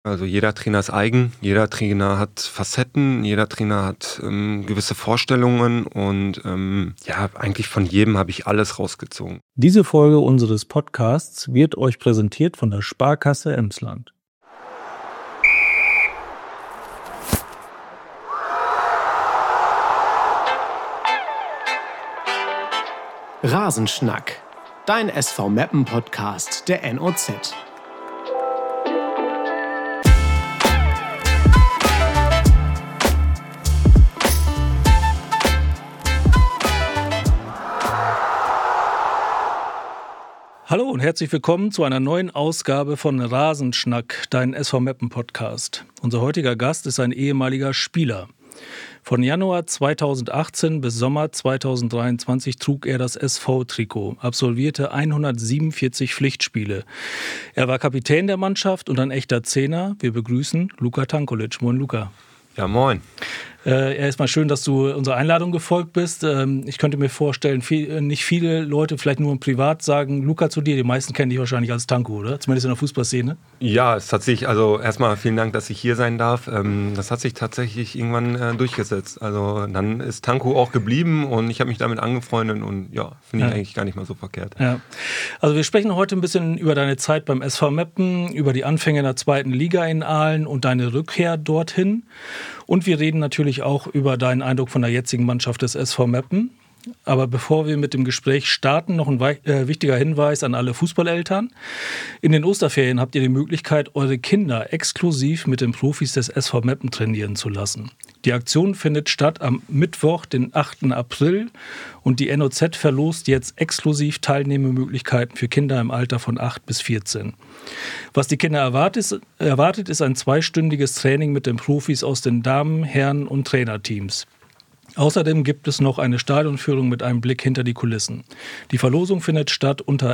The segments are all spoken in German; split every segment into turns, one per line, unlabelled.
Also jeder Trainer ist eigen, jeder Trainer hat Facetten, jeder Trainer hat gewisse Vorstellungen und eigentlich von jedem habe ich alles rausgezogen.
Diese Folge unseres Podcasts wird euch präsentiert von der Sparkasse Emsland.
Rasenschnack, dein SV Meppen Podcast der NOZ.
Hallo und herzlich willkommen zu einer neuen Ausgabe von Rasenschnack, dein SV Meppen Podcast. Unser heutiger Gast ist ein ehemaliger Spieler. Von Januar 2018 bis Sommer 2023 trug er das SV-Trikot, absolvierte 147 Pflichtspiele. Er war Kapitän der Mannschaft und ein echter Zehner. Wir begrüßen Luka Tankulic. Moin Luka.
Ja, moin.
Erstmal schön, dass du unserer Einladung gefolgt bist. Ich könnte mir vorstellen, nicht viele Leute, vielleicht nur privat, sagen Luka zu dir. Die meisten kennen dich wahrscheinlich als Tanku, oder? Zumindest in der Fußballszene.
Ja, es hat sich, also erstmal vielen Dank, dass ich hier sein darf. Das hat sich tatsächlich irgendwann durchgesetzt. Also dann ist Tanku auch geblieben und ich habe mich damit angefreundet und ja, finde ich eigentlich gar nicht mal so verkehrt.
Ja. Also wir sprechen heute ein bisschen über deine Zeit beim SV Meppen, über die Anfänge in der 2. Liga in Aalen und deine Rückkehr dorthin. Und wir reden natürlich auch über deinen Eindruck von der jetzigen Mannschaft des SV Meppen. Aber bevor wir mit dem Gespräch starten, noch ein wichtiger Hinweis an alle Fußballeltern. In den Osterferien habt ihr die Möglichkeit, eure Kinder exklusiv mit den Profis des SV Meppen trainieren zu lassen. Die Aktion findet statt am Mittwoch, den 8. April. Und die NOZ verlost jetzt exklusiv Teilnehmermöglichkeiten für Kinder im Alter von 8 bis 14. Was die Kinder erwartet, ist ein 2-stündiges Training mit den Profis aus den Damen-, Herren- und Trainerteams. Außerdem gibt es noch eine Stadionführung mit einem Blick hinter die Kulissen. Die Verlosung findet statt unter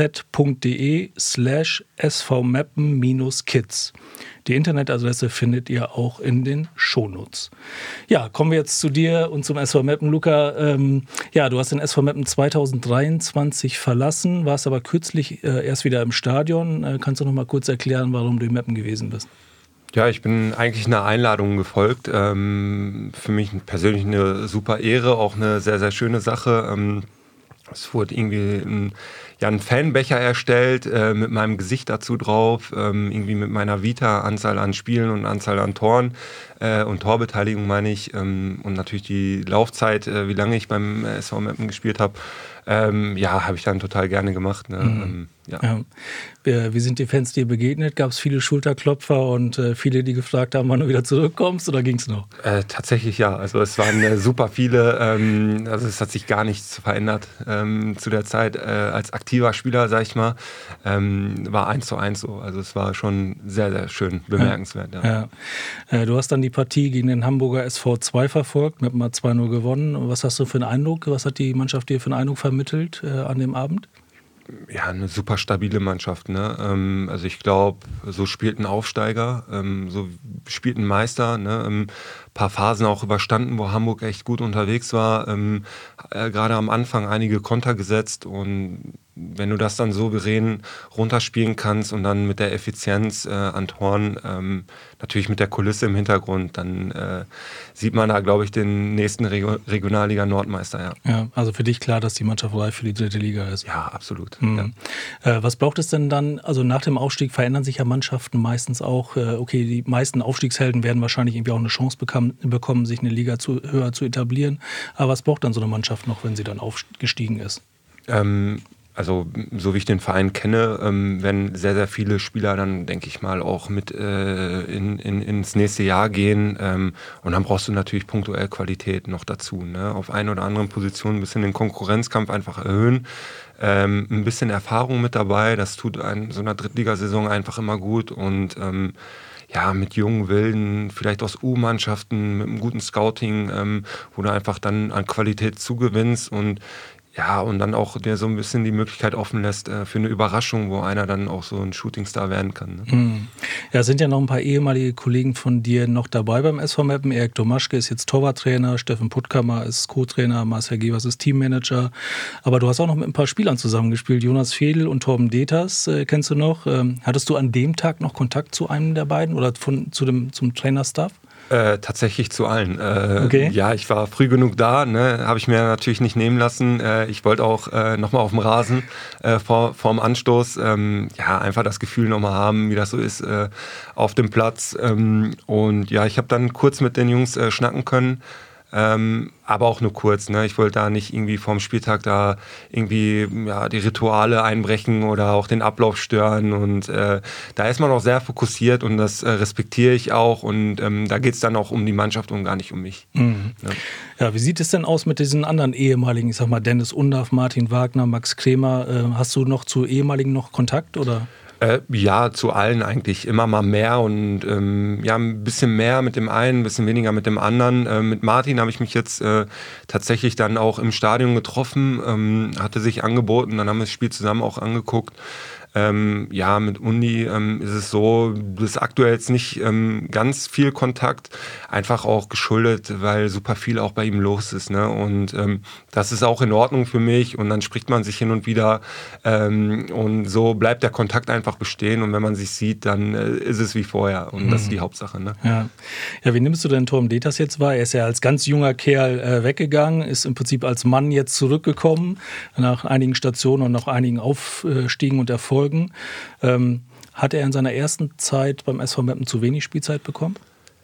noz.de/svmeppen-kids. Die Internetadresse findet ihr auch in den Shownotes. Ja, kommen wir jetzt zu dir und zum SV Meppen. Luka, du hast den SV Meppen 2023 verlassen, warst aber kürzlich erst wieder im Stadion. Kannst du noch mal kurz erklären, warum du in Meppen gewesen bist?
Ja, ich bin eigentlich einer Einladung gefolgt. Für mich persönlich eine super Ehre, auch eine sehr, sehr schöne Sache. Es wurde irgendwie ein Fanbecher erstellt mit meinem Gesicht dazu drauf, irgendwie mit meiner Vita, Anzahl an Spielen und Anzahl an Toren und Torbeteiligung meine ich und natürlich die Laufzeit, wie lange ich beim SV Meppen gespielt habe. Habe ich dann total gerne gemacht. Ne?
Ja. Wie sind die Fans dir begegnet? Gab es viele Schulterklopfer und viele, die gefragt haben, wann du wieder zurückkommst, oder ging es noch?
Tatsächlich ja. Also es waren super viele. Also es hat sich gar nichts verändert zu der Zeit. Als aktiver Spieler, sag ich mal, war 1:1 so. Also es war schon sehr, sehr schön bemerkenswert. Ja.
Du hast dann die Partie gegen den Hamburger SV 2 verfolgt, mit mal 2:0 gewonnen. Was hast du für einen Eindruck? Was hat die Mannschaft dir für einen Eindruck vermittelt an dem Abend?
Ja, eine super stabile Mannschaft. Ne? Also ich glaube, so spielt ein Aufsteiger, so spielt ein Meister. Ne? Ein paar Phasen auch überstanden, wo Hamburg echt gut unterwegs war. Gerade am Anfang einige Konter gesetzt und wenn du das dann souverän runterspielen kannst und dann mit der Effizienz an Toren, natürlich mit der Kulisse im Hintergrund, dann sieht man da, glaube ich, den nächsten Regionalliga Nordmeister.
Ja, also für dich klar, dass die Mannschaft reif für die 3. Liga ist.
Ja, absolut.
Mhm. Ja. Was braucht es denn dann? Also nach dem Aufstieg verändern sich ja Mannschaften meistens auch. Die meisten Aufstiegshelden werden wahrscheinlich irgendwie auch eine Chance bekommen, sich eine Liga höher zu etablieren. Aber was braucht dann so eine Mannschaft noch, wenn sie dann aufgestiegen ist?
Also so wie ich den Verein kenne, werden sehr, sehr viele Spieler dann, denke ich mal, auch mit ins nächste Jahr gehen. Und dann brauchst du natürlich punktuell Qualität noch dazu. Ne? Auf einer oder anderen Position ein bisschen den Konkurrenzkampf einfach erhöhen. Ein bisschen Erfahrung mit dabei, das tut so einer Drittligasaison einfach immer gut. Und mit jungen Wilden, vielleicht aus U-Mannschaften, mit einem guten Scouting, wo du einfach dann an Qualität zugewinnst und ja, und dann auch dir so ein bisschen die Möglichkeit offen lässt für eine Überraschung, wo einer dann auch so ein Shootingstar werden kann. Ne?
Mhm. Ja, es sind ja noch ein paar ehemalige Kollegen von dir noch dabei beim SV Meppen. Erik Domaschke ist jetzt Torwarttrainer, Steffen Puttkammer ist Co-Trainer, Marcel Gebers ist Teammanager. Aber du hast auch noch mit ein paar Spielern zusammengespielt. Jonas Fedel und Torben Deters kennst du noch. Hattest du an dem Tag noch Kontakt zu einem der beiden oder zum Trainerstaff?
Tatsächlich zu allen.
Okay.
Ja, ich war früh genug da, ne? Habe ich mir natürlich nicht nehmen lassen. Ich wollte auch nochmal auf dem Rasen vorm Anstoß ja, einfach das Gefühl nochmal haben, wie das so ist auf dem Platz. Und ja, ich habe dann kurz mit den Jungs schnacken können. Aber auch nur kurz. Ne? Ich wollte da nicht irgendwie vorm Spieltag da irgendwie ja, die Rituale einbrechen oder auch den Ablauf stören. Und da ist man auch sehr fokussiert und das respektiere ich auch. Und da geht es dann auch um die Mannschaft und gar nicht um mich.
Mhm. Ja, wie sieht es denn aus mit diesen anderen ehemaligen, ich sag mal Dennis Undaff, Martin Wagner, Max Kremer? Hast du noch zu ehemaligen noch Kontakt oder?
Ja, zu allen eigentlich. Immer mal mehr und ja, ein bisschen mehr mit dem einen, ein bisschen weniger mit dem anderen. Mit Martin habe ich mich jetzt tatsächlich dann auch im Stadion getroffen, hatte sich angeboten, dann haben wir das Spiel zusammen auch angeguckt. Ja, mit Undi ist es so, dass aktuell jetzt nicht ganz viel Kontakt, einfach auch geschuldet, weil super viel auch bei ihm los ist. Ne? Und das ist auch in Ordnung für mich und dann spricht man sich hin und wieder und so bleibt der Kontakt einfach bestehen und wenn man sich sieht, dann ist es wie vorher und das ist die Hauptsache. Ne?
Ja. Ja, wie nimmst du denn Torben Deters jetzt wahr? Er ist ja als ganz junger Kerl weggegangen, ist im Prinzip als Mann jetzt zurückgekommen, nach einigen Stationen und nach einigen Aufstiegen und Erfolgen. Hat er in seiner ersten Zeit beim SV Meppen zu wenig Spielzeit bekommen?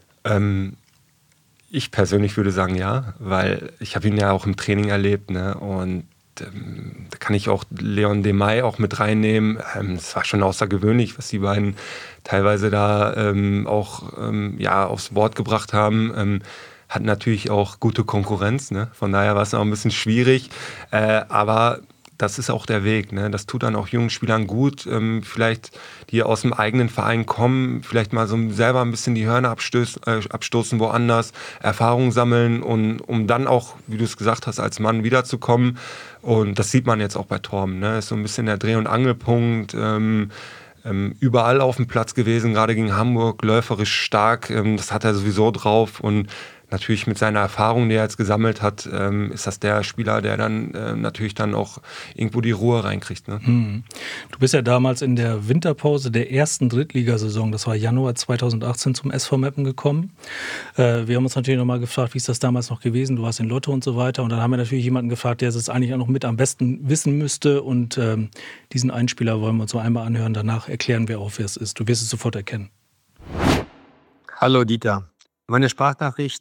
Ich persönlich würde sagen ja, weil ich habe ihn ja auch im Training erlebt, ne? Und da kann ich auch Leon Demay auch mit reinnehmen. Es war schon außergewöhnlich, was die beiden teilweise da auch ja, aufs Board gebracht haben. Hat natürlich auch gute Konkurrenz, ne? Von daher war es auch ein bisschen schwierig, aber das ist auch der Weg. Ne? Das tut dann auch jungen Spielern gut, vielleicht die aus dem eigenen Verein kommen, vielleicht mal so selber ein bisschen die Hörner abstoßen woanders, Erfahrung sammeln und um dann auch, wie du es gesagt hast, als Mann wiederzukommen. Und das sieht man jetzt auch bei Torben. Ne? Ist so ein bisschen der Dreh- und Angelpunkt. Überall auf dem Platz gewesen, gerade gegen Hamburg, läuferisch stark. Das hat er sowieso drauf und natürlich mit seiner Erfahrung, die er jetzt gesammelt hat, ist das der Spieler, der dann natürlich dann auch irgendwo die Ruhe reinkriegt. Ne?
Du bist ja damals in der Winterpause der ersten Drittligasaison, das war Januar 2018, zum SV Meppen gekommen. Wir haben uns natürlich nochmal gefragt, wie ist das damals noch gewesen? Du warst in Lotte und so weiter. Und dann haben wir natürlich jemanden gefragt, der es eigentlich auch noch mit am besten wissen müsste. Und diesen Einspieler wollen wir uns so einmal anhören. Danach erklären wir auch, wer es ist. Du wirst es sofort erkennen.
Hallo Dieter. Meine Sprachnachricht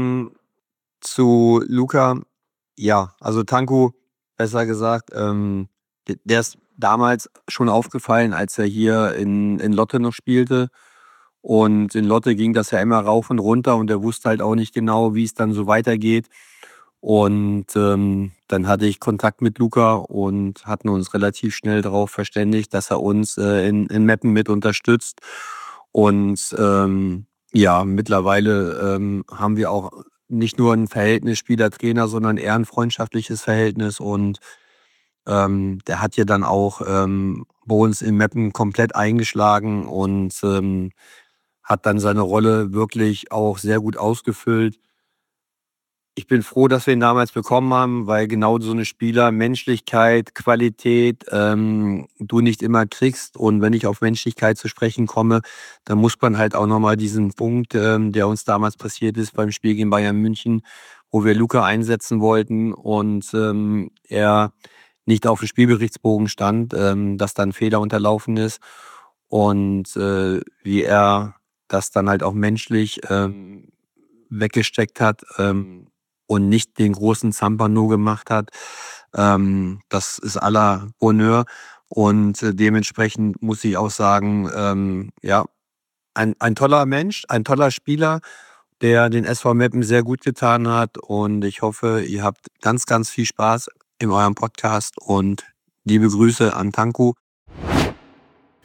zu Luca, ja, also Tanku, besser gesagt, der ist damals schon aufgefallen, als er hier in Lotte noch spielte. Und in Lotte ging das ja immer rauf und runter und er wusste halt auch nicht genau, wie es dann so weitergeht. Und dann hatte ich Kontakt mit Luca und hatten uns relativ schnell darauf verständigt, dass er uns in Meppen mit unterstützt. Und ja, mittlerweile haben wir auch nicht nur ein Verhältnis Spieler-Trainer, sondern eher ein freundschaftliches Verhältnis. Und der hat ja dann auch bei uns in Meppen komplett eingeschlagen und hat dann seine Rolle wirklich auch sehr gut ausgefüllt. Ich bin froh, dass wir ihn damals bekommen haben, weil genau so eine Spieler Menschlichkeit, Qualität du nicht immer kriegst. Und wenn ich auf Menschlichkeit zu sprechen komme, dann muss man halt auch nochmal diesen Punkt, der uns damals passiert ist beim Spiel gegen Bayern München, wo wir Luca einsetzen wollten und er nicht auf dem Spielberichtsbogen stand, dass dann Fehler unterlaufen ist und wie er das dann halt auch menschlich weggesteckt hat und nicht den großen Zampano gemacht hat. Das ist à la Honneur und dementsprechend muss ich auch sagen, ja, ein toller Mensch, ein toller Spieler, der den SV Meppen sehr gut getan hat und ich hoffe, ihr habt ganz, ganz viel Spaß in eurem Podcast und liebe Grüße an Tanku.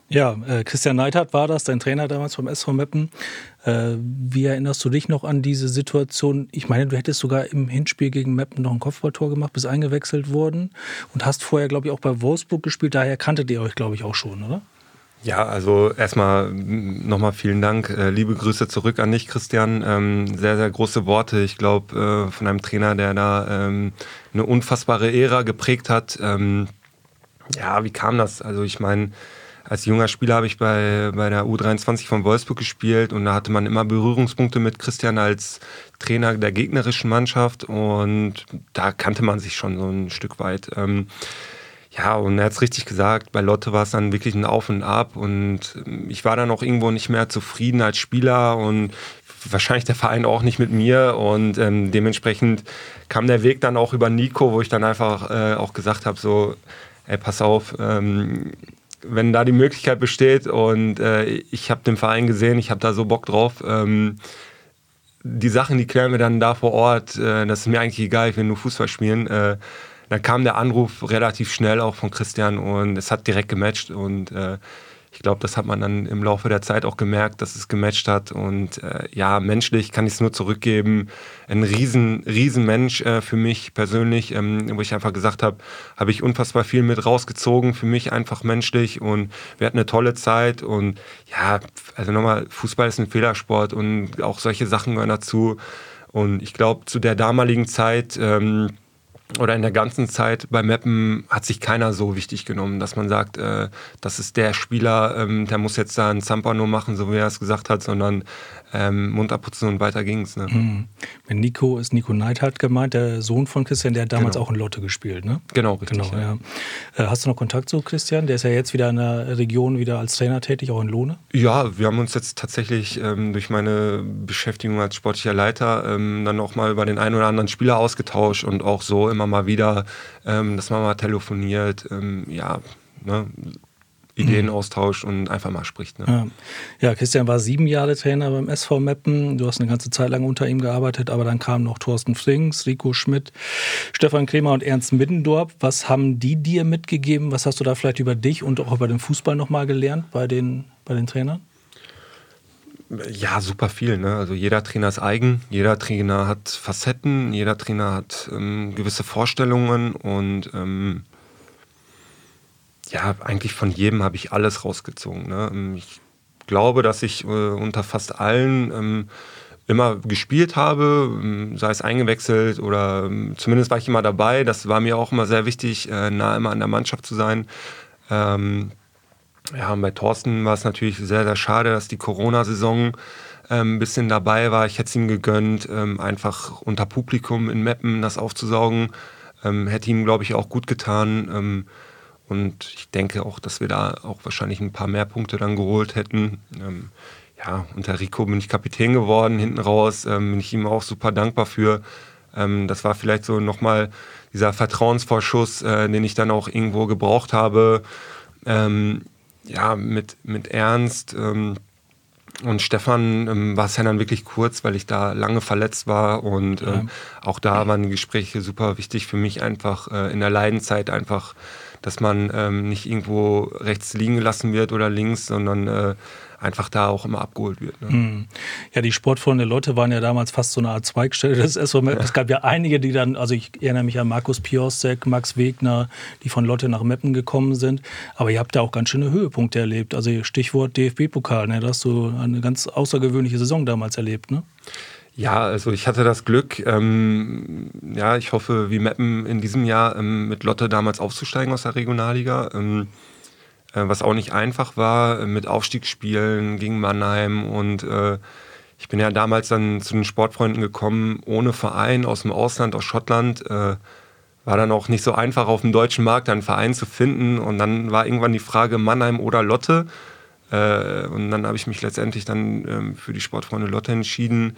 Ja, Christian Neidhardt war das, dein Trainer damals vom SV Meppen. Wie erinnerst du dich noch an diese Situation? Ich meine, du hättest sogar im Hinspiel gegen Meppen noch ein Kopfballtor gemacht, bist eingewechselt worden und hast vorher, glaube ich, auch bei Wolfsburg gespielt. Daher kanntet ihr euch, glaube ich, auch schon, oder?
Ja, also erstmal nochmal vielen Dank. Liebe Grüße zurück an dich, Christian. Sehr, sehr große Worte. Ich glaube, von einem Trainer, der da eine unfassbare Ära geprägt hat. Ja, wie kam das? Also ich meine, als junger Spieler habe ich bei der U23 von Wolfsburg gespielt und da hatte man immer Berührungspunkte mit Christian als Trainer der gegnerischen Mannschaft und da kannte man sich schon so ein Stück weit. Ja, und er hat es richtig gesagt, bei Lotte war es dann wirklich ein Auf und Ab und ich war dann auch irgendwo nicht mehr zufrieden als Spieler und wahrscheinlich der Verein auch nicht mit mir und dementsprechend kam der Weg dann auch über Nico, wo ich dann einfach auch gesagt habe, so, ey, pass auf, wenn da die Möglichkeit besteht und ich habe den Verein gesehen, ich habe da so Bock drauf, die Sachen, die klären wir dann da vor Ort, das ist mir eigentlich egal, ich will nur Fußball spielen. Dann kam der Anruf relativ schnell auch von Christian und es hat direkt gematcht und ich glaube, das hat man dann im Laufe der Zeit auch gemerkt, dass es gematcht hat und ja, menschlich kann ich es nur zurückgeben. Ein riesen Mensch für mich persönlich, wo ich einfach gesagt habe, habe ich unfassbar viel mit rausgezogen, für mich einfach menschlich und wir hatten eine tolle Zeit und ja, also nochmal, Fußball ist ein Fehlersport und auch solche Sachen gehören dazu und ich glaube, zu der damaligen Zeit oder in der ganzen Zeit bei Meppen hat sich keiner so wichtig genommen, dass man sagt, das ist der Spieler, der muss jetzt da einen Zampano machen, so wie er es gesagt hat, sondern Mund abputzen und weiter ging's. Ne?
Mhm. Mit Nico ist Nico Neidhardt gemeint, der Sohn von Christian, der hat damals
Genau.
auch in Lotte gespielt, ne?
Genau, richtig.
Genau, ja. Hast du noch Kontakt zu Christian? Der ist ja jetzt wieder in der Region wieder als Trainer tätig, auch in Lohne.
Ja, wir haben uns jetzt tatsächlich durch meine Beschäftigung als sportlicher Leiter dann auch mal über den einen oder anderen Spieler ausgetauscht und auch so immer mal wieder, dass man mal telefoniert, ja, ne, Ideen austauscht und einfach mal spricht. Ne?
Ja, Christian war 7 Jahre Trainer beim SV Meppen. Du hast eine ganze Zeit lang unter ihm gearbeitet, aber dann kamen noch Thorsten Frings, Rico Schmidt, Stefan Kremer und Ernst Middendorf. Was haben die dir mitgegeben? Was hast du da vielleicht über dich und auch über den Fußball nochmal gelernt bei den Trainern?
Ja, super viel. Ne? Also jeder Trainer ist eigen, jeder Trainer hat Facetten, jeder Trainer hat gewisse Vorstellungen und ja, eigentlich von jedem habe ich alles rausgezogen. Ne? Ich glaube, dass ich unter fast allen immer gespielt habe, sei es eingewechselt oder zumindest war ich immer dabei. Das war mir auch immer sehr wichtig, nah immer an der Mannschaft zu sein. Ja, und bei Thorsten war es natürlich sehr, sehr schade, dass die Corona-Saison ein bisschen dabei war. Ich hätte es ihm gegönnt, einfach unter Publikum in Meppen das aufzusaugen. Hätte ihm, glaube ich, auch gut getan. Und ich denke auch, dass wir da auch wahrscheinlich ein paar mehr Punkte dann geholt hätten. Ja, unter Rico bin ich Kapitän geworden, hinten raus bin ich ihm auch super dankbar für. Das war vielleicht so nochmal dieser Vertrauensvorschuss, den ich dann auch irgendwo gebraucht habe. Ja, mit Ernst und Stefan war es ja dann wirklich kurz, weil ich da lange verletzt war und auch da waren die Gespräche super wichtig für mich einfach in der Leidenzeit einfach, dass man nicht irgendwo rechts liegen gelassen wird oder links, sondern einfach da auch immer abgeholt wird. Ne?
Ja, die Sportfreunde Lotte waren ja damals fast so eine Art Zweigstelle des SV Meppen. Es gab ja einige, die dann, also ich erinnere mich an Markus Piosek, Max Wegner, die von Lotte nach Meppen gekommen sind. Aber ihr habt da auch ganz schöne Höhepunkte erlebt. Also Stichwort DFB-Pokal, ne? Da hast du eine ganz außergewöhnliche Saison damals erlebt, ne?
Ja, also ich hatte das Glück, ja, ich hoffe, wie Meppen in diesem Jahr mit Lotte damals aufzusteigen aus der Regionalliga. Was auch nicht einfach war, mit Aufstiegsspielen gegen Mannheim und ich bin ja damals dann zu den Sportfreunden gekommen, ohne Verein, aus dem Ausland, aus Schottland, war dann auch nicht so einfach auf dem deutschen Markt einen Verein zu finden und dann war irgendwann die Frage Mannheim oder Lotte und dann habe ich mich letztendlich dann für die Sportfreunde Lotte entschieden,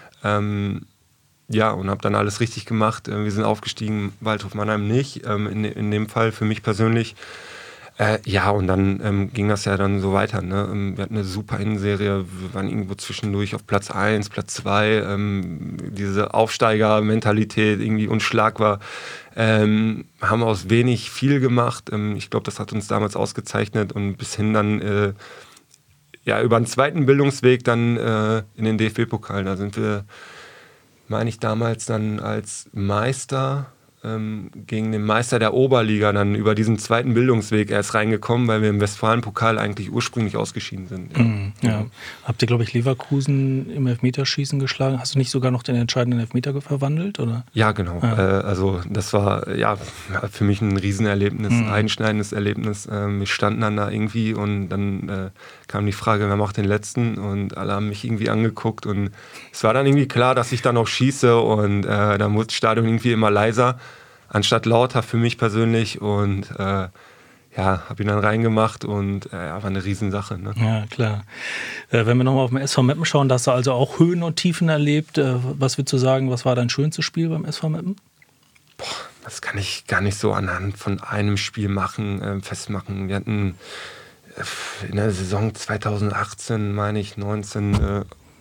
ja, und habe dann alles richtig gemacht, wir sind aufgestiegen, Waldhof Mannheim nicht, in dem Fall für mich persönlich. Ja, und dann ging das ja dann so weiter. Ne? Wir hatten eine super Innenserie, wir waren irgendwo zwischendurch auf Platz 1, Platz 2. Diese Aufsteiger-Mentalität, irgendwie unschlagbar. Haben aus wenig viel gemacht. Ich glaube, das hat uns damals ausgezeichnet und bis hin dann über den zweiten Bildungsweg dann in den DFB-Pokal. Da sind wir, meine ich, damals dann als Meister gegen den Meister der Oberliga dann über diesen zweiten Bildungsweg erst reingekommen, weil wir im Westfalen-Pokal eigentlich ursprünglich ausgeschieden sind.
Ja. Habt ihr, glaube ich, Leverkusen im Elfmeterschießen geschlagen? Hast du nicht sogar noch den entscheidenden Elfmeter verwandelt? Oder?
Ja, genau. Also das war für mich ein Riesenerlebnis, einschneidendes Erlebnis. Wir standen dann da irgendwie und dann kam die Frage, wer macht den letzten? Und alle haben mich irgendwie angeguckt und es war dann irgendwie klar, dass ich dann auch schieße und dann wurde das Stadion irgendwie immer leiser, anstatt lauter für mich persönlich und habe ihn dann reingemacht und war eine Riesensache. Ne?
Ja, klar. Wenn wir nochmal auf den SV Meppen schauen, da hast du also auch Höhen und Tiefen erlebt. Was würdest du sagen, was war dein schönstes Spiel beim SV Meppen?
Das kann ich gar nicht so anhand von einem Spiel festmachen. Wir hatten in der Saison 2018, meine ich, 19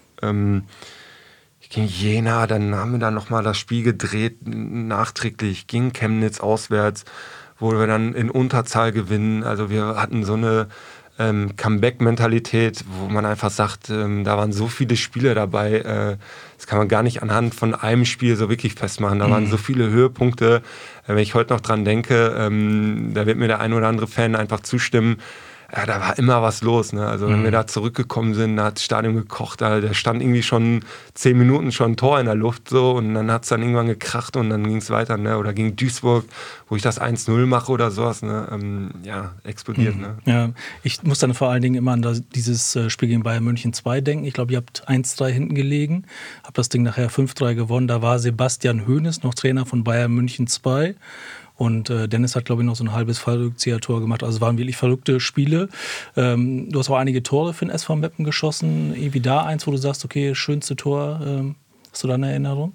gegen Jena, dann haben wir da nochmal das Spiel gedreht, nachträglich, gegen Chemnitz auswärts, wo wir dann in Unterzahl gewinnen. Also wir hatten so eine Comeback-Mentalität, wo man einfach sagt, da waren so viele Spiele dabei, das kann man gar nicht anhand von einem Spiel so wirklich festmachen. Da waren so viele Höhepunkte. Wenn ich heute noch dran denke, da wird mir der ein oder andere Fan einfach zustimmen, ja, da war immer was los. Ne? Also wenn wir da zurückgekommen sind, da hat das Stadion gekocht, da stand irgendwie schon 10 Minuten schon ein Tor in der Luft so und dann hat es dann irgendwann gekracht und dann ging es weiter. Ne? Oder gegen Duisburg, wo ich das 1-0 mache oder sowas, ne? Explodiert. Ne?
Ja, ich muss dann vor allen Dingen immer an dieses Spiel gegen Bayern München 2 denken. Ich glaube, ihr habt 1-3 hinten gelegen, habt das Ding nachher 5-3 gewonnen. Da war Sebastian Hoeneß noch Trainer von Bayern München 2. Und Dennis hat, glaube ich, noch so ein halbes Fallrückzieher-Tor gemacht. Also es waren wirklich verrückte Spiele. Du hast auch einige Tore für den SV Meppen geschossen. Irgendwie da eins, wo du sagst, okay, schönste Tor. Hast du da eine Erinnerung?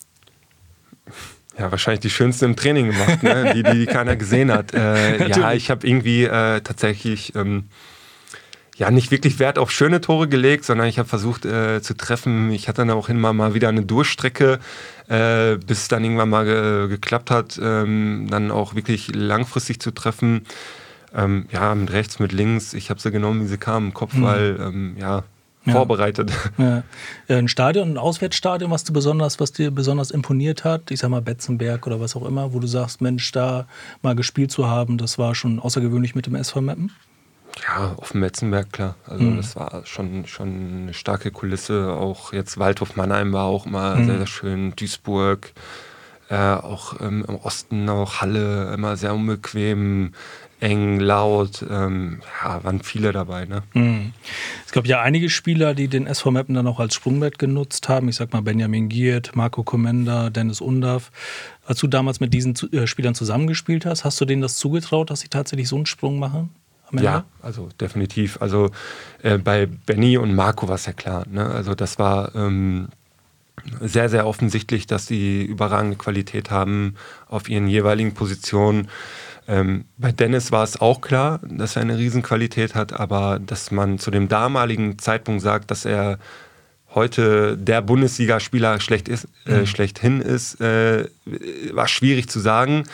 Ja, wahrscheinlich die schönste im Training gemacht, ne? die keiner gesehen hat. Ich habe irgendwie tatsächlich nicht wirklich Wert auf schöne Tore gelegt, sondern ich habe versucht zu treffen. Ich hatte dann auch mal wieder eine Durchstrecke, bis es dann irgendwann mal geklappt hat, dann auch wirklich langfristig zu treffen. Mit rechts, mit links. Ich habe sie genommen, wie sie kamen, im Kopfball, vorbereitet.
Ja. Ein Stadion, ein Auswärtsstadion, was dir besonders imponiert hat, ich sag mal Betzenberg oder was auch immer, wo du sagst, Mensch, da mal gespielt zu haben, das war schon außergewöhnlich mit dem SV Meppen?
Ja, auf dem Metzenberg, klar. Also das war schon eine starke Kulisse. Auch jetzt Waldhof Mannheim war auch immer sehr, sehr schön. Duisburg, auch im Osten auch Halle, immer sehr unbequem, eng, laut. Waren viele dabei. Ne?
Es gab ja einige Spieler, die den SV Meppen dann auch als Sprungbrett genutzt haben. Ich sag mal Benjamin Giert, Marco Komenda, Dennis Undaff. Als du damals mit diesen Spielern zusammengespielt hast du denen das zugetraut, dass sie tatsächlich so einen Sprung machen?
Ja, also definitiv. Also bei Benny und Marco war es ja klar. Ne? Also das war sehr, sehr offensichtlich, dass sie überragende Qualität haben auf ihren jeweiligen Positionen. Bei Dennis war es auch klar, dass er eine Riesenqualität hat, aber dass man zu dem damaligen Zeitpunkt sagt, dass er heute der Bundesligaspieler schlechthin ist, war schwierig zu sagen.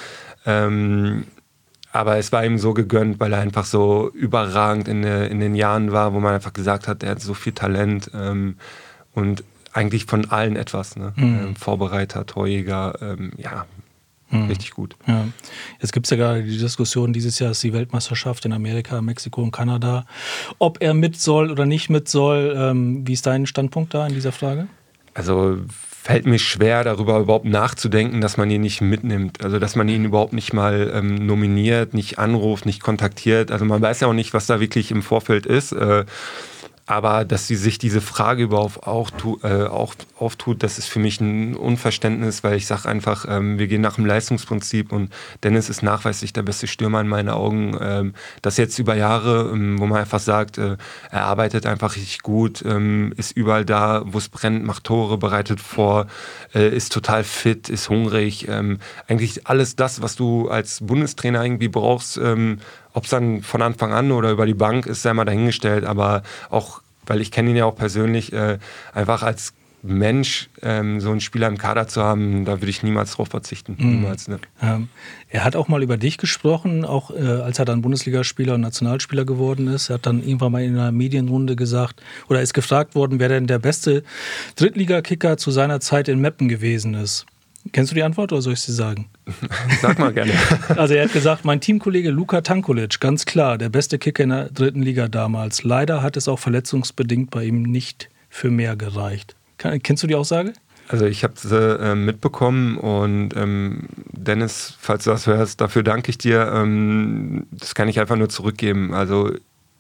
Aber es war ihm so gegönnt, weil er einfach so überragend in den Jahren war, wo man einfach gesagt hat, er hat so viel Talent und eigentlich von allen etwas. Ne? Vorbereiter, Torjäger, richtig gut.
Ja. Jetzt gibt es ja gerade die Diskussion, dieses Jahr ist die Weltmeisterschaft in Amerika, Mexiko und Kanada. Ob er mit soll oder nicht mit soll, wie ist dein Standpunkt da in dieser Frage?
Also fällt mir schwer, darüber überhaupt nachzudenken, dass man ihn nicht mitnimmt. Also dass man ihn überhaupt nicht mal nominiert, nicht anruft, nicht kontaktiert. Also man weiß ja auch nicht, was da wirklich im Vorfeld ist. Aber dass sie sich diese Frage überhaupt auch auftut, das ist für mich ein Unverständnis, weil ich sage einfach, wir gehen nach dem Leistungsprinzip und Dennis ist nachweislich der beste Stürmer in meinen Augen. Das jetzt über Jahre, wo man einfach sagt, er arbeitet einfach richtig gut, ist überall da, wo es brennt, macht Tore, bereitet vor, ist total fit, ist hungrig. Eigentlich alles das, was du als Bundestrainer irgendwie brauchst, ob es dann von Anfang an oder über die Bank ist, sei mal dahingestellt, aber auch, weil ich kenne ihn ja auch persönlich, einfach als Mensch, so einen Spieler im Kader zu haben, da würde ich niemals drauf verzichten. Niemals, ne?
Er hat auch mal über dich gesprochen, auch als er dann Bundesligaspieler und Nationalspieler geworden ist. Er hat dann irgendwann mal in einer Medienrunde gesagt, oder ist gefragt worden, wer denn der beste Drittligakicker zu seiner Zeit in Meppen gewesen ist. Kennst du die Antwort oder soll ich sie sagen?
Sag mal gerne.
Also er hat gesagt, mein Teamkollege Luka Tankulic, ganz klar, der beste Kicker in der 3. Liga damals. Leider hat es auch verletzungsbedingt bei ihm nicht für mehr gereicht. Kennst du die Aussage?
Also ich habe sie mitbekommen und Dennis, falls du das hörst, dafür danke ich dir. Das kann ich einfach nur zurückgeben. Also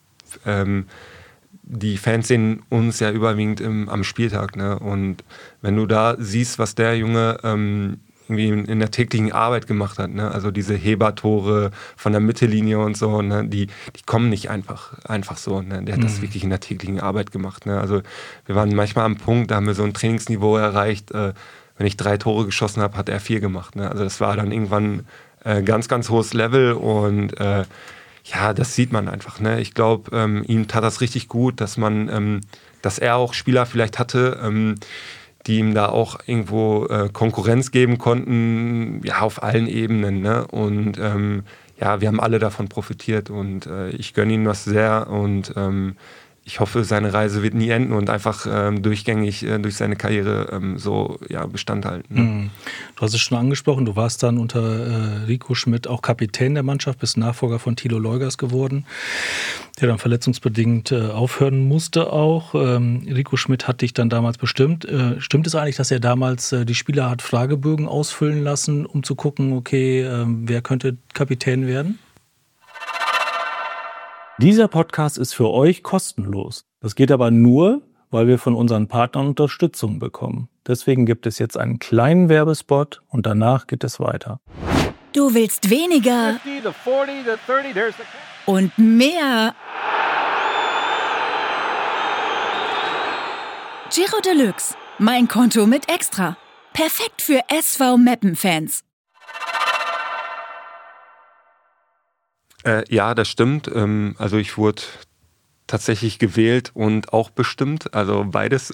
die Fans sehen uns ja überwiegend am Spieltag, ne? Und wenn du da siehst, was der Junge irgendwie in der täglichen Arbeit gemacht hat, ne? Also diese Hebertore von der Mittellinie und so, ne? Die kommen nicht einfach so, ne? Der hat das wirklich in der täglichen Arbeit gemacht, ne? Also wir waren manchmal am Punkt, da haben wir so ein Trainingsniveau erreicht, wenn ich 3 Tore geschossen habe, hat er 4 gemacht, ne? Also das war dann irgendwann ganz, ganz hohes Level und ja, das sieht man einfach, ne? Ich glaube, ihm tat das richtig gut, dass dass er auch Spieler vielleicht hatte, die ihm da auch irgendwo Konkurrenz geben konnten, ja, auf allen Ebenen, ne? Und ja, wir haben alle davon profitiert und ich gönne ihm das sehr und ich hoffe, seine Reise wird nie enden und einfach durchgängig durch seine Karriere so ja, Bestand halten. Ne?
Du hast es schon angesprochen, du warst dann unter Rico Schmidt auch Kapitän der Mannschaft, bist Nachfolger von Thilo Leugers geworden, der dann verletzungsbedingt aufhören musste auch. Rico Schmidt hat dich dann damals bestimmt. Stimmt es eigentlich, dass er damals die Spieler hat Fragebögen ausfüllen lassen, um zu gucken, okay, wer könnte Kapitän werden?
Dieser Podcast ist für euch kostenlos. Das geht aber nur, weil wir von unseren Partnern Unterstützung bekommen. Deswegen gibt es jetzt einen kleinen Werbespot und danach geht es weiter.
Du willst weniger
50, the 40, the 30,
und mehr. Giro Deluxe, mein Konto mit Extra. Perfekt für SV Meppen-Fans.
Ja, das stimmt. Also ich wurde tatsächlich gewählt und auch bestimmt, also beides.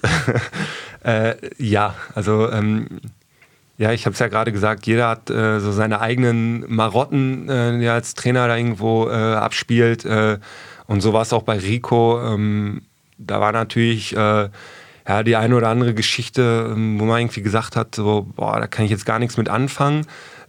Ja, also ja, ich habe es ja gerade gesagt, jeder hat so seine eigenen Marotten, die er als Trainer da irgendwo abspielt. Und so war es auch bei Rico. Da war natürlich ja, die eine oder andere Geschichte, wo man irgendwie gesagt hat, so, boah, da kann ich jetzt gar nichts mit anfangen.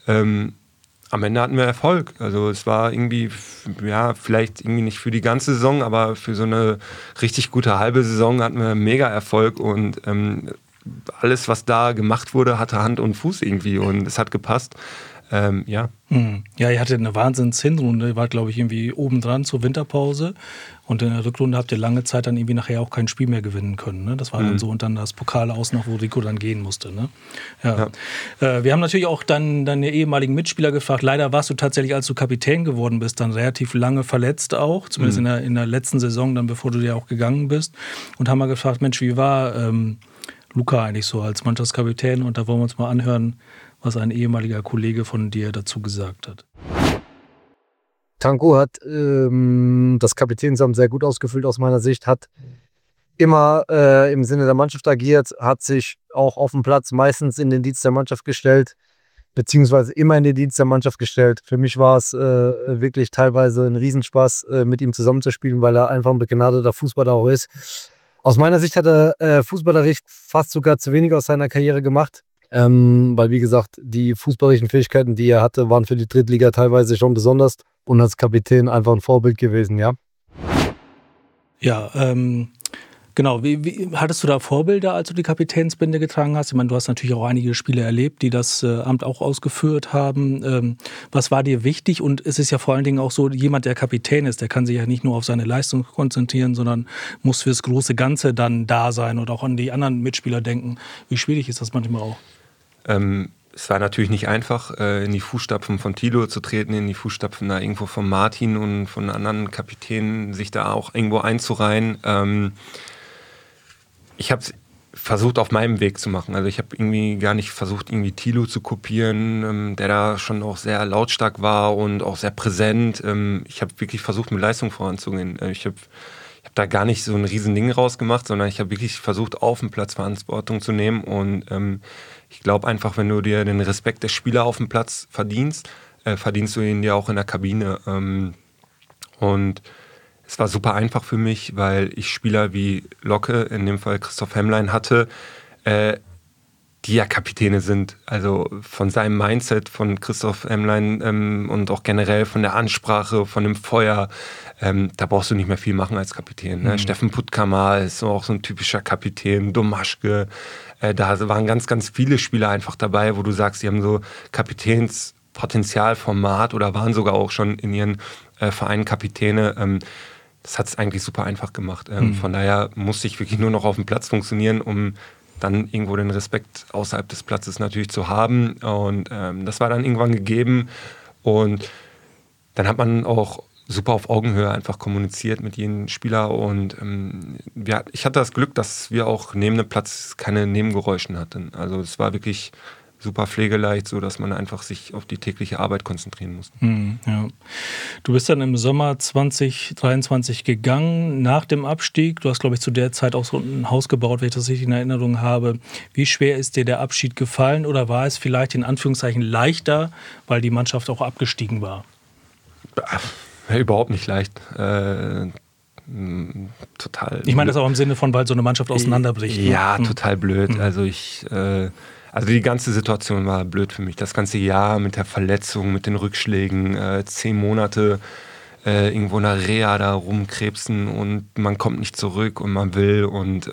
Am Ende hatten wir Erfolg. Also es war irgendwie, ja, vielleicht irgendwie nicht für die ganze Saison, aber für so eine richtig gute halbe Saison hatten wir mega Erfolg und alles, was da gemacht wurde, hatte Hand und Fuß irgendwie und es hat gepasst. Ja.
Ja, ihr hattet eine Wahnsinns-Hinrunde, ihr wart, glaube ich, irgendwie obendran zur Winterpause und in der Rückrunde habt ihr lange Zeit dann irgendwie nachher auch kein Spiel mehr gewinnen können. Ne? Das war dann so und dann das Pokal aus noch, wo Rico dann gehen musste. Ne? Ja. Wir haben natürlich auch dann deine ehemaligen Mitspieler gefragt. Leider warst du tatsächlich, als du Kapitän geworden bist, dann relativ lange verletzt auch, zumindest in der letzten Saison, dann bevor du ja auch gegangen bist und haben mal gefragt, Mensch, wie war Luka eigentlich so als Mannschaftskapitän? Und da wollen wir uns mal anhören, was ein ehemaliger Kollege von dir dazu gesagt hat.
Tanko hat das Kapitänsamt sehr gut ausgefüllt aus meiner Sicht, hat immer im Sinne der Mannschaft agiert, hat sich auch auf dem Platz meistens in den Dienst der Mannschaft gestellt, beziehungsweise immer in den Dienst der Mannschaft gestellt. Für mich war es wirklich teilweise ein Riesenspaß, mit ihm zusammenzuspielen, weil er einfach ein begnadeter Fußballer auch ist. Aus meiner Sicht hat er fußballerisch fast sogar zu wenig aus seiner Karriere gemacht. Weil, wie gesagt, die fußballerischen Fähigkeiten, die er hatte, waren für die Drittliga teilweise schon besonders und als Kapitän einfach ein Vorbild gewesen, ja.
Ja, genau. Wie hattest du da Vorbilder, als du die Kapitänsbinde getragen hast? Ich meine, du hast natürlich auch einige Spieler erlebt, die das Amt auch ausgeführt haben. Was war dir wichtig? Und es ist ja vor allen Dingen auch so, jemand, der Kapitän ist, der kann sich ja nicht nur auf seine Leistung konzentrieren, sondern muss fürs große Ganze dann da sein und auch an die anderen Mitspieler denken. Wie schwierig ist das manchmal auch?
Es war natürlich nicht einfach, in die Fußstapfen von Thilo zu treten, in die Fußstapfen da irgendwo von Martin und von anderen Kapitänen, sich da auch irgendwo einzureihen. Ich habe es versucht, auf meinem Weg zu machen. Also ich habe irgendwie gar nicht versucht, irgendwie Thilo zu kopieren, der da schon auch sehr lautstark war und auch sehr präsent. Ich habe wirklich versucht, mit Leistung voranzugehen. Ich habe da gar nicht so ein riesen Ding rausgemacht, sondern ich habe wirklich versucht, auf dem Platz Verantwortung zu nehmen. Und ich glaube einfach, wenn du dir den Respekt der Spieler auf dem Platz verdienst, verdienst du ihn dir auch in der Kabine. Und es war super einfach für mich, weil ich Spieler wie Locke, in dem Fall Christoph Hemmlein, hatte, die ja Kapitäne sind. Also von seinem Mindset von Christoph Hemmlein und auch generell von der Ansprache, von dem Feuer, da brauchst du nicht mehr viel machen als Kapitän. Ne? Steffen Puttkammer ist auch so ein typischer Kapitän, Domaschke. Da waren ganz, ganz viele Spieler einfach dabei, wo du sagst, die haben so Kapitänspotenzialformat oder waren sogar auch schon in ihren Vereinen Kapitäne. Das hat es eigentlich super einfach gemacht. Von daher musste ich wirklich nur noch auf dem Platz funktionieren, um dann irgendwo den Respekt außerhalb des Platzes natürlich zu haben. Und das war dann irgendwann gegeben. Und dann hat man auch super auf Augenhöhe einfach kommuniziert mit jedem Spieler. Und ich hatte das Glück, dass wir auch neben dem Platz keine Nebengeräusche hatten. Also es war wirklich super pflegeleicht, so dass man einfach sich auf die tägliche Arbeit konzentrieren muss.
Ja. Du bist dann im Sommer 2023 gegangen, nach dem Abstieg. Du hast, glaube ich, zu der Zeit auch so ein Haus gebaut, wenn ich das richtig in Erinnerung habe. Wie schwer ist dir der Abschied gefallen oder war es vielleicht in Anführungszeichen leichter, weil die Mannschaft auch abgestiegen war?
Überhaupt nicht leicht. Total.
Ich meine das auch im Sinne von, weil so eine Mannschaft auseinanderbricht.
Ja, total blöd. Also die ganze Situation war blöd für mich. Das ganze Jahr mit der Verletzung, mit den Rückschlägen, 10 Monate irgendwo in der Reha da rumkrebsen und man kommt nicht zurück und man will. Und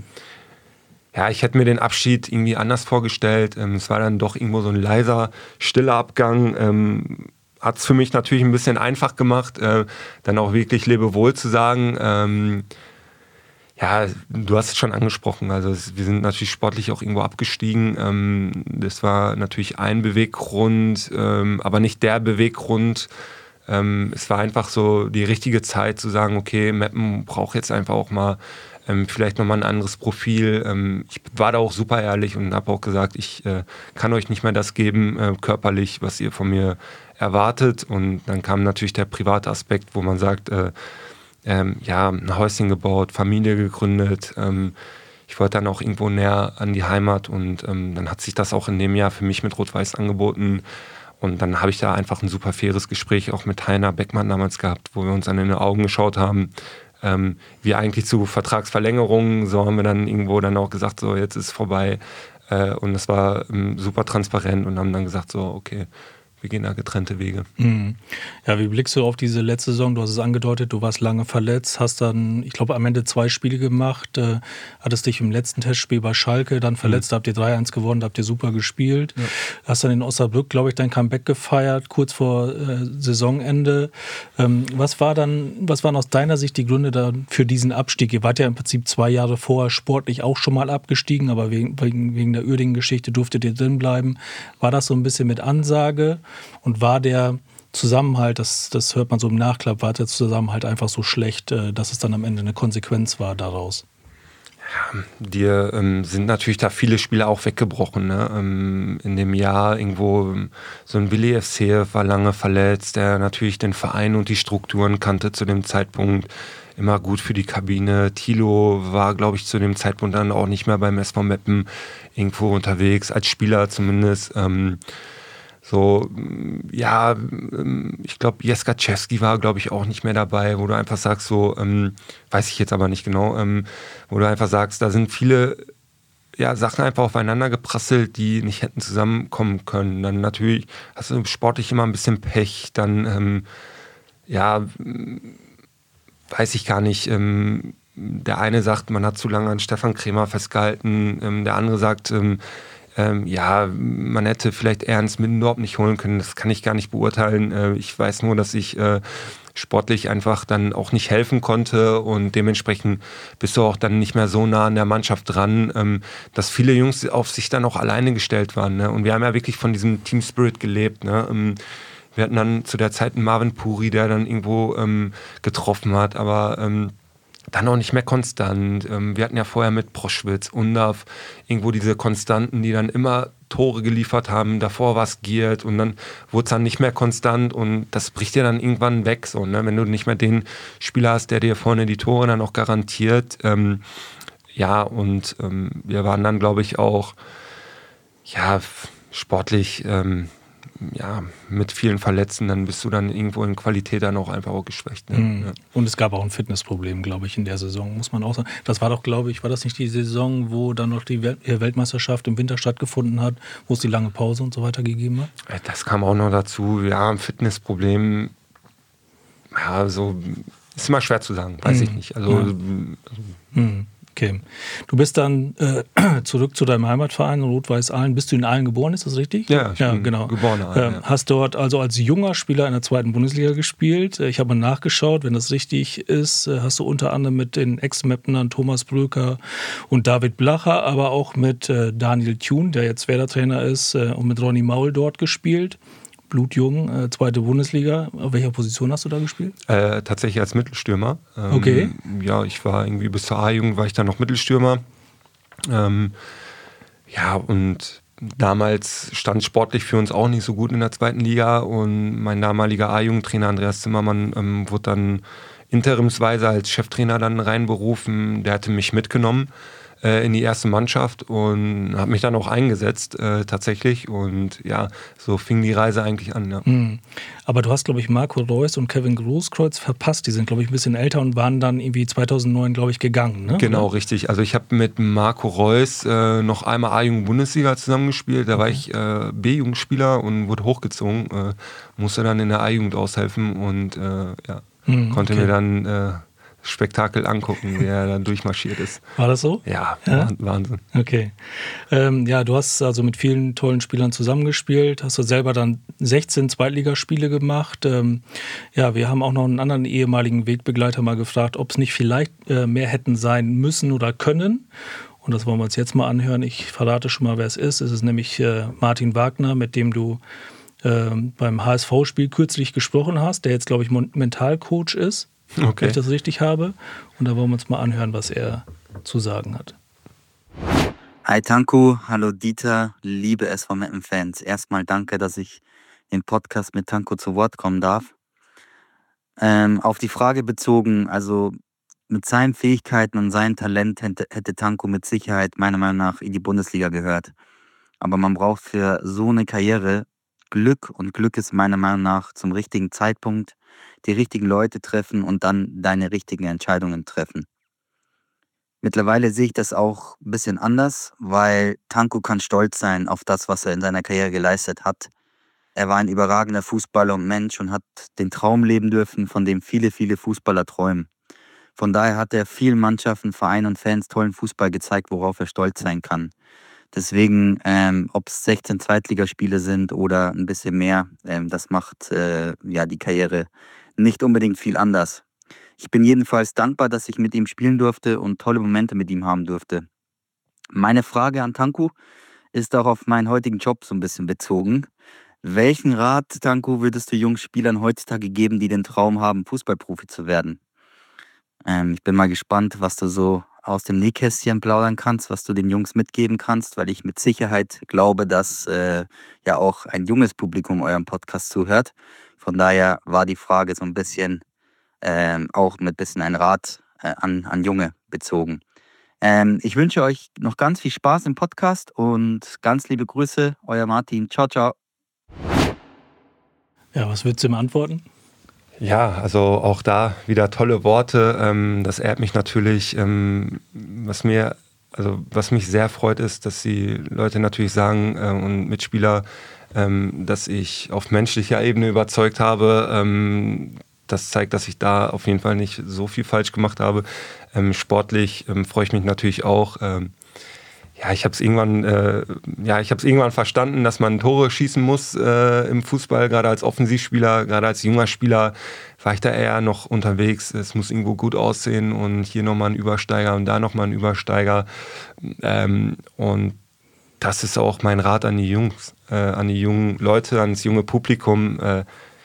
ich hätte mir den Abschied irgendwie anders vorgestellt. Es war dann doch irgendwo so ein leiser, stiller Abgang. Hat es für mich natürlich ein bisschen einfach gemacht, dann auch wirklich Lebewohl zu sagen. Du hast es schon angesprochen, also wir sind natürlich sportlich auch irgendwo abgestiegen. Das war natürlich ein Beweggrund, aber nicht der Beweggrund. Es war einfach so die richtige Zeit zu sagen, okay, Meppen braucht jetzt einfach auch mal vielleicht nochmal ein anderes Profil. Ich war da auch super ehrlich und habe auch gesagt, ich kann euch nicht mehr das geben, körperlich, was ihr von mir erwartet. Und dann kam natürlich der private Aspekt, wo man sagt, ein Häuschen gebaut, Familie gegründet. Ich wollte dann auch irgendwo näher an die Heimat und dann hat sich das auch in dem Jahr für mich mit Rot-Weiß angeboten. Und dann habe ich da einfach ein super faires Gespräch auch mit Heiner Beckmann damals gehabt, wo wir uns an in die Augen geschaut haben. Wie eigentlich zu Vertragsverlängerungen, so haben wir dann irgendwo dann auch gesagt, so jetzt ist es vorbei. Und das war super transparent und haben dann gesagt, so okay, wir gehen da getrennte Wege.
Ja, wie blickst du auf diese letzte Saison? Du hast es angedeutet, du warst lange verletzt, hast dann, ich glaube, am Ende 2 Spiele gemacht, hattest dich im letzten Testspiel bei Schalke dann verletzt, da habt ihr 3-1 gewonnen, da habt ihr super gespielt. Ja. Hast dann in Osnabrück, glaube ich, dein Comeback gefeiert, kurz vor Saisonende. Was waren aus deiner Sicht die Gründe dann für diesen Abstieg? Ihr wart ja im Prinzip 2 Jahre vorher sportlich auch schon mal abgestiegen, aber wegen der Uerdingen-Geschichte durftet ihr drin bleiben. War das so ein bisschen mit Ansage? Und war der Zusammenhalt, das hört man so im Nachklapp, war der Zusammenhalt einfach so schlecht, dass es dann am Ende eine Konsequenz war daraus?
Ja, dir sind natürlich da viele Spieler auch weggebrochen. Ne? In dem Jahr irgendwo so ein Willi FC war lange verletzt, der natürlich den Verein und die Strukturen kannte zu dem Zeitpunkt. Immer gut für die Kabine. Thilo war, glaube ich, zu dem Zeitpunkt dann auch nicht mehr beim SV Meppen irgendwo unterwegs, als Spieler zumindest. Ich glaube, Jeskaczewski war, glaube ich, auch nicht mehr dabei, wo du einfach sagst, so, weiß ich jetzt aber nicht genau, wo du einfach sagst, da sind viele Sachen einfach aufeinander geprasselt, die nicht hätten zusammenkommen können. Dann natürlich hast du sportlich immer ein bisschen Pech, dann, weiß ich gar nicht, der eine sagt, man hat zu lange an Stefan Krämer festgehalten, der andere sagt, man hätte vielleicht Ernst Middendorf nicht holen können, das kann ich gar nicht beurteilen. Ich weiß nur, dass ich sportlich einfach dann auch nicht helfen konnte und dementsprechend bist du auch dann nicht mehr so nah an der Mannschaft dran, dass viele Jungs auf sich dann auch alleine gestellt waren. Ne? Und wir haben ja wirklich von diesem Team Spirit gelebt. Ne? Wir hatten dann zu der Zeit einen Marvin Puri, der dann irgendwo getroffen hat, aber dann auch nicht mehr konstant. Wir hatten ja vorher mit Proschwitz, Undav, irgendwo diese Konstanten, die dann immer Tore geliefert haben. Davor war es Giert und dann wurde es dann nicht mehr konstant und das bricht dir dann irgendwann weg. So, ne? Wenn du nicht mehr den Spieler hast, der dir vorne die Tore dann auch garantiert. Wir waren dann, glaube ich, auch sportlich mit vielen Verletzten, dann bist du dann irgendwo in Qualität dann auch einfach auch geschwächt. Ne? Ja.
Und es gab auch ein Fitnessproblem, glaube ich, in der Saison, muss man auch sagen. Das war doch, glaube ich, war das nicht die Saison, wo dann noch die Weltmeisterschaft im Winter stattgefunden hat, wo es die lange Pause und so weiter gegeben hat?
Das kam auch noch dazu. Ja, ein Fitnessproblem, so ist immer schwer zu sagen, weiß ich nicht.
Okay. Du bist dann zurück zu deinem Heimatverein Rot-Weiß Aalen. Bist du in Aalen geboren, ist das richtig?
Ja, ich bin geborener Aalen.
Hast dort also als junger Spieler in der 2. Bundesliga gespielt. Ich habe mal nachgeschaut, wenn das richtig ist, hast du unter anderem mit den Ex-Meppenern Thomas Bröker und David Blacher, aber auch mit Daniel Thun, der jetzt Werder-Trainer ist, und mit Ronny Maul dort gespielt. Blutjung, 2. Bundesliga. Auf welcher Position hast du da gespielt?
Tatsächlich als Mittelstürmer.
Okay.
Ja, ich war irgendwie bis zur A-Jugend war ich dann noch Mittelstürmer. Und damals stand sportlich für uns auch nicht so gut in der 2. Liga und mein damaliger A-Jugendtrainer Andreas Zimmermann wurde dann interimsweise als Cheftrainer dann reinberufen. Der hatte mich mitgenommen in die erste Mannschaft und hat mich dann auch eingesetzt tatsächlich und ja, so fing die Reise eigentlich an. Ja.
Aber du hast, glaube ich, Marco Reus und Kevin Großkreuz verpasst, die sind, glaube ich, ein bisschen älter und waren dann irgendwie 2009, glaube ich, gegangen, ne?
Genau, richtig. Also ich habe mit Marco Reus noch einmal A-Jugend-Bundesliga zusammengespielt, da war ich B-Jugendspieler und wurde hochgezogen, musste dann in der A-Jugend aushelfen und konnte mir dann Spektakel angucken, wie er dann durchmarschiert ist.
War das so?
Ja, Wahnsinn.
Okay. Du hast also mit vielen tollen Spielern zusammengespielt, hast du selber dann 16 Zweitligaspiele gemacht. Wir haben auch noch einen anderen ehemaligen Wegbegleiter mal gefragt, ob es nicht vielleicht mehr hätten sein müssen oder können. Und das wollen wir uns jetzt mal anhören. Ich verrate schon mal, wer es ist. Es ist nämlich Martin Wagner, mit dem du beim HSV-Spiel kürzlich gesprochen hast, der jetzt, glaube ich, Mentalcoach ist.
Okay.
Wenn ich das richtig habe. Und da wollen wir uns mal anhören, was er zu sagen hat.
Hi Tanku, hallo Dieter, liebe SV Meppen-Fans. Erstmal danke, dass ich im Podcast mit Tanku zu Wort kommen darf. Auf die Frage bezogen, also mit seinen Fähigkeiten und seinem Talent hätte Tanku mit Sicherheit meiner Meinung nach in die Bundesliga gehört. Aber man braucht für so eine Karriere Glück und Glück ist meiner Meinung nach zum richtigen Zeitpunkt die richtigen Leute treffen und dann deine richtigen Entscheidungen treffen. Mittlerweile sehe ich das auch ein bisschen anders, weil Tanku kann stolz sein auf das, was er in seiner Karriere geleistet hat. Er war ein überragender Fußballer und Mensch und hat den Traum leben dürfen, von dem viele, viele Fußballer träumen. Von daher hat er vielen Mannschaften, Vereinen und Fans tollen Fußball gezeigt, worauf er stolz sein kann. Deswegen, ob es 16 Zweitligaspiele sind oder ein bisschen mehr, das macht die Karriere nicht unbedingt viel anders. Ich bin jedenfalls dankbar, dass ich mit ihm spielen durfte und tolle Momente mit ihm haben durfte. Meine Frage an Tanku ist auch auf meinen heutigen Job so ein bisschen bezogen. Welchen Rat, Tanku, würdest du jungen Spielern heutzutage geben, die den Traum haben, Fußballprofi zu werden? Ich bin mal gespannt, was du so aus dem Nähkästchen plaudern kannst, was du den Jungs mitgeben kannst, weil ich mit Sicherheit glaube, dass auch ein junges Publikum eurem Podcast zuhört. Von daher war die Frage so ein bisschen auch mit bisschen ein Rat an Junge bezogen. Ich wünsche euch noch ganz viel Spaß im Podcast und ganz liebe Grüße, euer Martin. Ciao, ciao.
Ja, was würdest du ihm antworten?
Ja, also auch da wieder tolle Worte. Das ehrt mich natürlich. Was mich sehr freut, ist, dass die Leute natürlich sagen und Mitspieler, dass ich auf menschlicher Ebene überzeugt habe. Das zeigt, dass ich da auf jeden Fall nicht so viel falsch gemacht habe. Sportlich freue ich mich natürlich auch. Ich habe es irgendwann verstanden, dass man Tore schießen muss im Fußball, gerade als Offensivspieler, gerade als junger Spieler war ich da eher noch unterwegs. Es muss irgendwo gut aussehen und hier nochmal ein Übersteiger und da nochmal ein Übersteiger. Und das ist auch mein Rat an die Jungs, an die jungen Leute, ans junge Publikum.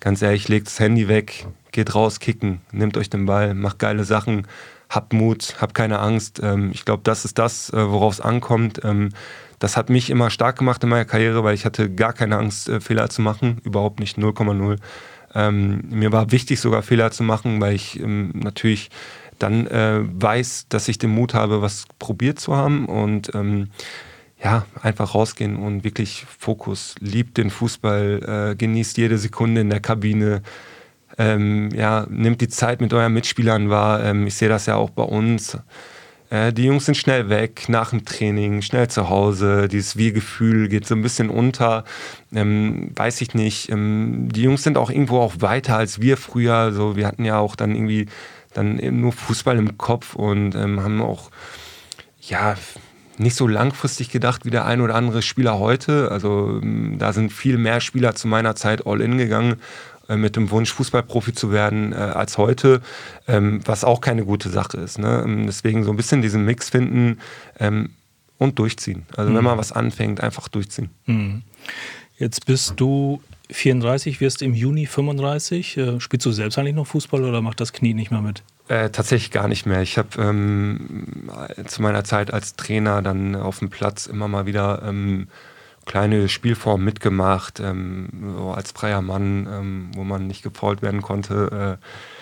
ganz ehrlich, legt das Handy weg, geht raus, kicken, nehmt euch den Ball, macht geile Sachen, habt Mut, habt keine Angst. Ich glaube, das ist das, worauf es ankommt. Das hat mich immer stark gemacht in meiner Karriere, weil ich hatte gar keine Angst, Fehler zu machen, überhaupt nicht, 0,0. Mir war wichtig, sogar Fehler zu machen, weil ich natürlich dann weiß, dass ich den Mut habe, was probiert zu haben und einfach rausgehen und wirklich Fokus, liebt den Fußball, genießt jede Sekunde in der Kabine, nehmt die Zeit mit euren Mitspielern wahr. Ich sehe das ja auch bei uns. Die Jungs sind schnell weg nach dem Training, schnell zu Hause. Dieses Wir-Gefühl geht so ein bisschen unter. Weiß ich nicht. Die Jungs sind auch irgendwo auch weiter als wir früher. Also wir hatten ja auch dann irgendwie eben nur Fußball im Kopf und haben auch nicht so langfristig gedacht wie der ein oder andere Spieler heute. Also da sind viel mehr Spieler zu meiner Zeit all in gegangen mit dem Wunsch, Fußballprofi zu werden als heute, was auch keine gute Sache ist. Ne? Deswegen so ein bisschen diesen Mix finden und durchziehen. Also wenn man was anfängt, einfach durchziehen.
Jetzt bist du 34, wirst im Juni 35. Spielst du selbst eigentlich noch Fußball oder macht das Knie nicht mehr mit?
Tatsächlich gar nicht mehr. Ich habe zu meiner Zeit als Trainer dann auf dem Platz immer mal wieder kleine Spielformen mitgemacht, so als freier Mann, wo man nicht gefoult werden konnte.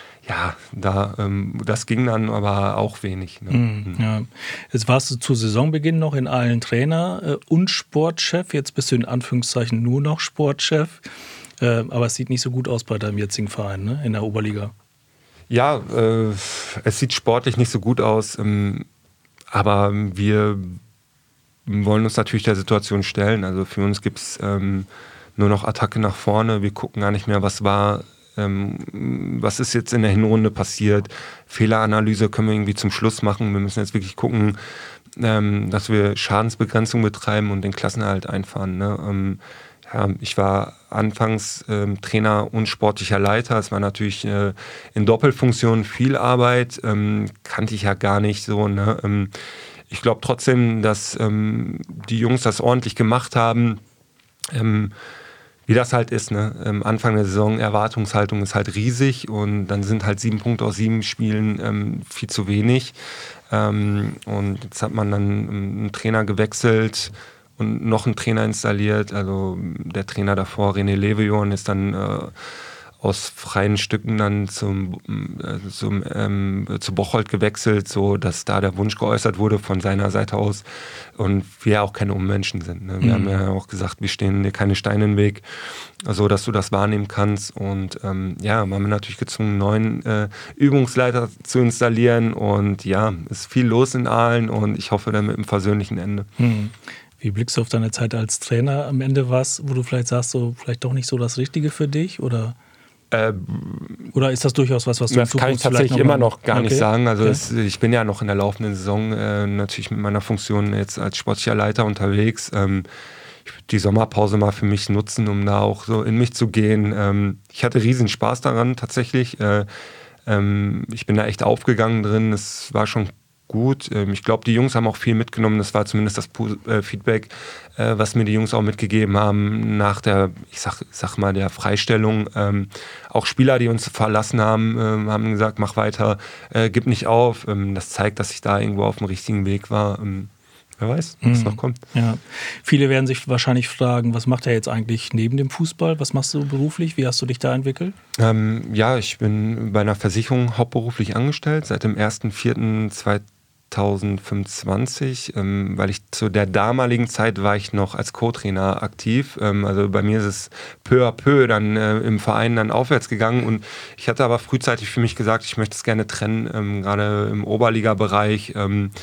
Das ging dann aber auch wenig. Ne?
Ja. Jetzt warst du zu Saisonbeginn noch in Aalen Trainer und Sportchef. Jetzt bist du in Anführungszeichen nur noch Sportchef. Aber es sieht nicht so gut aus bei deinem jetzigen Verein, ne? In der Oberliga.
Ja, es sieht sportlich nicht so gut aus. Aber wir wollen uns natürlich der Situation stellen. Also für uns gibt es nur noch Attacke nach vorne. Wir gucken gar nicht mehr, was war, was ist jetzt in der Hinrunde passiert. Fehleranalyse können wir irgendwie zum Schluss machen. Wir müssen jetzt wirklich gucken, dass wir Schadensbegrenzung betreiben und den Klassenerhalt einfahren. Ne? Ich war anfangs Trainer und sportlicher Leiter. Es war natürlich in Doppelfunktion viel Arbeit. Kannte ich ja gar nicht so. Ne? Ich glaube trotzdem, dass die Jungs das ordentlich gemacht haben. Wie das halt ist, ne? Anfang der Saison, Erwartungshaltung ist halt riesig und dann sind halt 7 Punkte aus 7 Spielen viel zu wenig. Und jetzt hat man dann einen Trainer gewechselt und noch einen Trainer installiert. Also der Trainer davor, René Levejohn, ist dann aus freien Stücken dann zu Bocholt gewechselt, so dass da der Wunsch geäußert wurde von seiner Seite aus und wir ja auch keine Unmenschen sind. Ne? Wir haben ja auch gesagt, wir stehen dir keine Steine im Weg, so dass du das wahrnehmen kannst und waren wir natürlich gezwungen, einen neuen Übungsleiter zu installieren und ist viel los in Aalen und ich hoffe dann mit einem versöhnlichen Ende.
Wie blickst du auf deine Zeit als Trainer? Am Ende was, wo du vielleicht sagst, so vielleicht doch nicht so das Richtige für dich oder ist das durchaus was du in Zukunft
kann ich tatsächlich immer noch gar nicht sagen. Also
okay.
Ich bin ja noch in der laufenden Saison natürlich mit meiner Funktion jetzt als sportlicher Leiter unterwegs. Ich würde die Sommerpause mal für mich nutzen, um da auch so in mich zu gehen. Ich hatte riesen Spaß daran tatsächlich. Ich bin da echt aufgegangen drin. Es war schon gut. Ich glaube, die Jungs haben auch viel mitgenommen. Das war zumindest das Feedback, was mir die Jungs auch mitgegeben haben nach der, ich sag mal, der Freistellung. Auch Spieler, die uns verlassen haben, haben gesagt, mach weiter, gib nicht auf. Das zeigt, dass ich da irgendwo auf dem richtigen Weg war. Wer weiß, was noch kommt.
Ja. Viele werden sich wahrscheinlich fragen, was macht er jetzt eigentlich neben dem Fußball? Was machst du beruflich? Wie hast du dich da entwickelt?
Ich bin bei einer Versicherung hauptberuflich angestellt, seit dem 1.4.2025, weil ich zu der damaligen Zeit war ich noch als Co-Trainer aktiv. Also bei mir ist es peu à peu dann im Verein dann aufwärts gegangen und ich hatte aber frühzeitig für mich gesagt, ich möchte es gerne trennen, gerade im Oberliga-Bereich.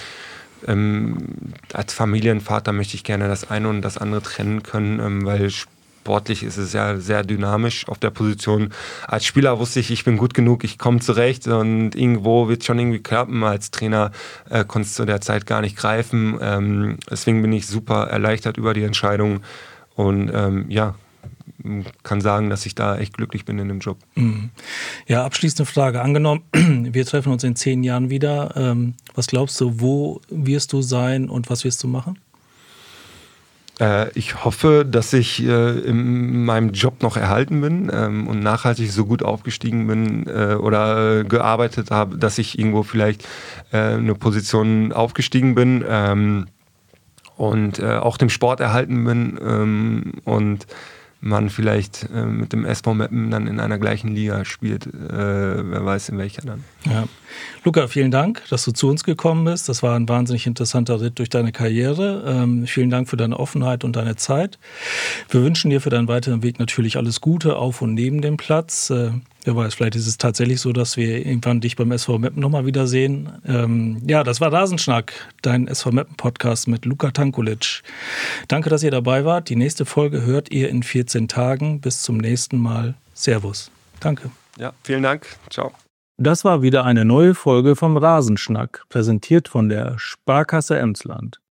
Als Familienvater möchte ich gerne das eine und das andere trennen können, weil sportlich ist es ja sehr dynamisch auf der Position. Als Spieler wusste ich bin gut genug, ich komme zurecht und irgendwo wird es schon irgendwie klappen. Als Trainer konnte es zu der Zeit gar nicht greifen. Deswegen bin ich super erleichtert über die Entscheidung und kann sagen, dass ich da echt glücklich bin in dem Job.
Ja, abschließende Frage. Angenommen, wir treffen uns in 10 Jahren wieder. Was glaubst du, wo wirst du sein und was wirst du machen?
Ich hoffe, dass ich in meinem Job noch erhalten bin und nachhaltig so gut aufgestiegen bin oder gearbeitet habe, dass ich irgendwo vielleicht eine Position aufgestiegen bin und auch dem Sport erhalten bin und man vielleicht mit dem SV Meppen dann in einer gleichen Liga spielt. Wer weiß, in welcher dann.
Ja. Luca, vielen Dank, dass du zu uns gekommen bist. Das war ein wahnsinnig interessanter Ritt durch deine Karriere. Vielen Dank für deine Offenheit und deine Zeit. Wir wünschen dir für deinen weiteren Weg natürlich alles Gute auf und neben dem Platz. Wer weiß, vielleicht ist es tatsächlich so, dass wir irgendwann dich beim SV Meppen nochmal wiedersehen. Ja, das war Rasenschnack, dein SV Meppen Podcast mit Luka Tankulic. Danke, dass ihr dabei wart. Die nächste Folge hört ihr in 14 Tagen. Bis zum nächsten Mal. Servus. Danke.
Ja, vielen Dank. Ciao.
Das war wieder eine neue Folge vom Rasenschnack, präsentiert von der Sparkasse Emsland.